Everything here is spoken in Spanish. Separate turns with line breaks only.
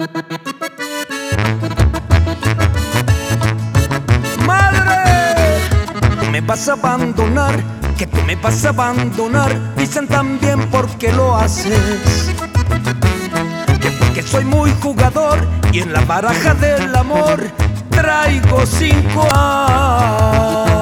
Madre, tú me vas a abandonar, que tú me vas a abandonar. Dicen también por qué lo haces, que porque soy muy jugador y en la baraja del amor traigo 5 as.